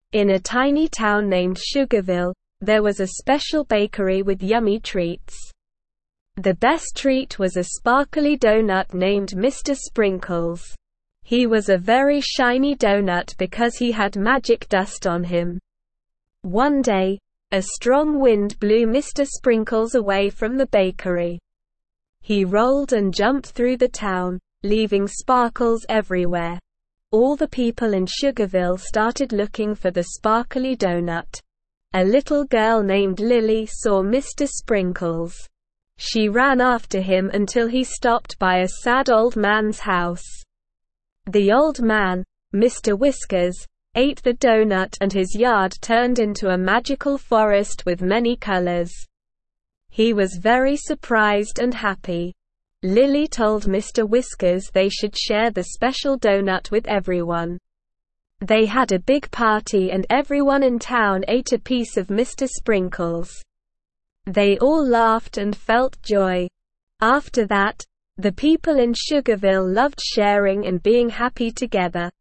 In a tiny town named Sugarville, there was a special bakery with yummy treats. The best treat was a sparkly donut named Mr. Sprinkles. He was a very shiny donut because he had magic dust on him. One day, a strong wind blew Mr. Sprinkles away from the bakery. He rolled and jumped through the town, leaving sparkles everywhere. All the people in Sugarville started looking for the sparkly donut. A little girl named Lily saw Mr. Sprinkles. She ran after him until he stopped by a sad old man's house. The old man, Mr. Whiskers, ate the donut and his yard turned into a magical forest with many colors. He was very surprised and happy. Lily told Mr. Whiskers they should share the special donut with everyone. They had a big party and everyone in town ate a piece of Mr. Sprinkles. They all laughed and felt joy. After that, the people in Sugarville loved sharing and being happy together.